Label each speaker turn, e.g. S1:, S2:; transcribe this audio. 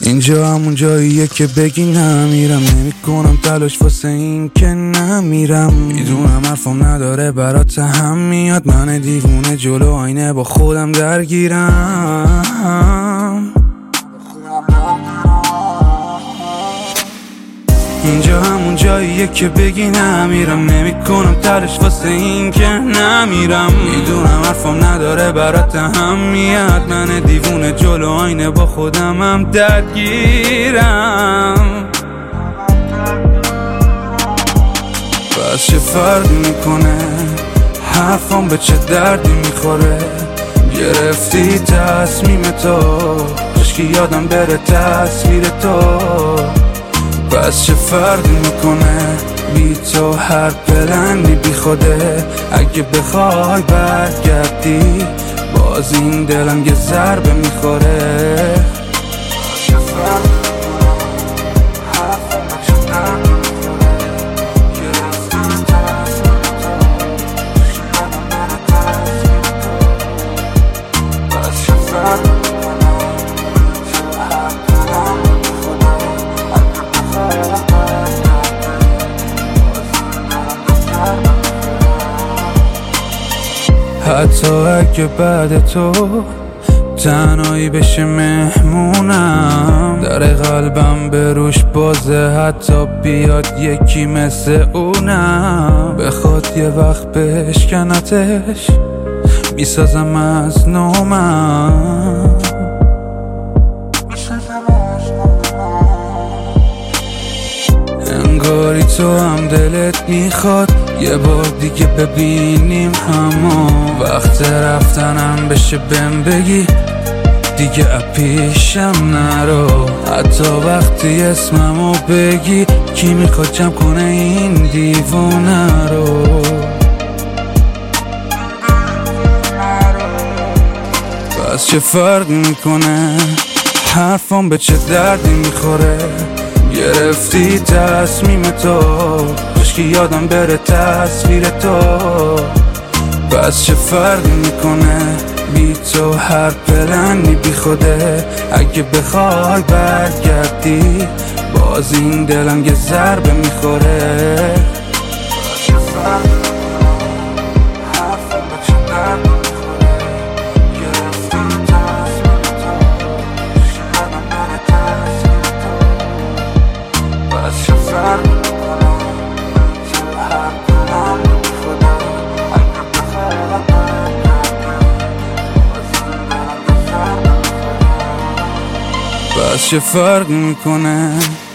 S1: اینجا همون جاییه که بگی نمیرم، نمی کنم تلاش واسه این که نمیرم. میدونم حرفم نداره برات هم میاد، من دیوونه جلو آینه با خودم درگیرم. اینجا همون جاییه که بگی نمیرم، نمی کنم تلاش واسه این که نمیرم. میدونم حرفم نداره برات هم میاد، من دیوونه جلو آینه با خودم هم درگیرم. پس چه فرقی میکنه حرفم به چه دردی میخوره؟ گرفتی تصمیم تو، کاشکی یادم بره تصویر تو. پس چه فرقی میکنه بی تو هر پلنی بی خوده؟ اگه بخوای برگردی باز این دلم یه ضربه میخوره. حتی اگه بعد تو تنهایی بشه مهمونم، در قلبم به روش بازه، حتی بیاد یکی مثل اونم. بخواد یه وقت بشکنتش میسازم از نومم. انگاری تو هم دلت میخواد یه بار دیگه ببینیم همو. وقت رفتنم بشه بهم بگی دیگه اپیشم نرو. حتی وقتی اسممو بگی کی میخواد جمع کنه این دیوونه رو؟ پس چه فرقی میکنه حرفم به چه دردی میخوره؟ گرفتی تصمیم تو، کاشکی یادم بره تصویر تو. پس چه فرقی میکنه بی تو هر پلنی بی خوده؟ اگه بخوای برگردی باز این دلم یه ضربه میخوره. پس چه فرق میکنه